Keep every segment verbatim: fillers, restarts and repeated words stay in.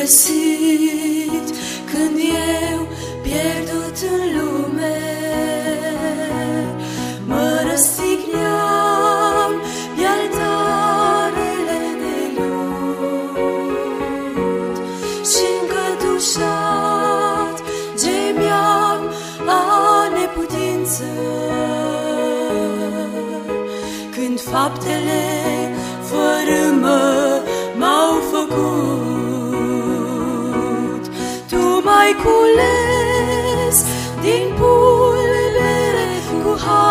găsit când eu pierdut în lume. Mă răstigneam pe altarele de lut și încătușat gemeam a neputință când faptele fără mă m-au făcut. Tu m-ai cules din pulbere cu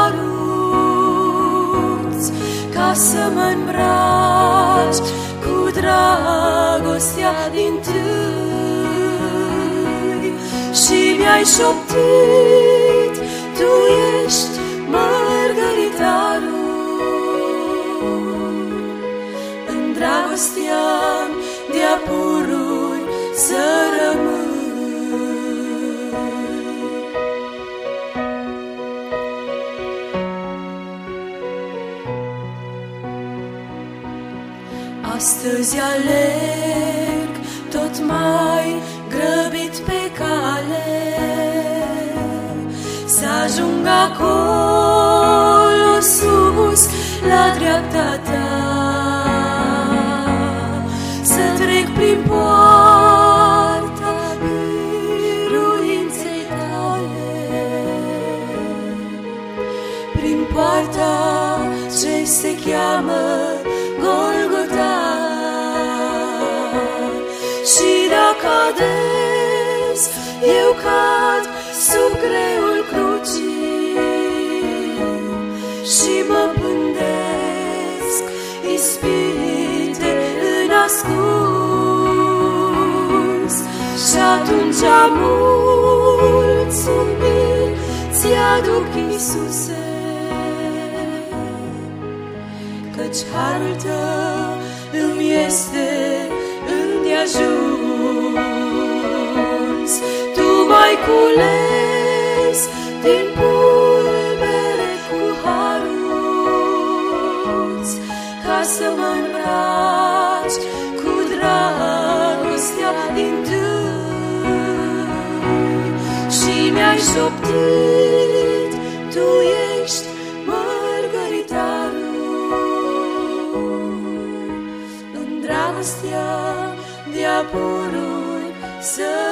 haruți ca să mă îmbraci cu dragostea dintâi și mi-ai șoptit, tu ești mărgăritarul. În dragostea de-a pururi să rămâi. Astăzi alerg tot mai grăbit pe cale să ajung acolo sus la dreapta ta, să trec prin poarta biruinței tale, prin poarta ce se cheamă Golgota. Și dacă ades, eu cad sub greul crucii și mă pândesc ispite în ascuns. Și atunci mulțumiri ți-aduc, Iisuse, căci harul tău îmi este îndeajuns. Tu m-ai cules din pulbere cu haruți ca să mă îmbraci cu dragostea dintâi și mi-ai șoptit, tu ești mărgăritarul. În dragostea de-a pururi să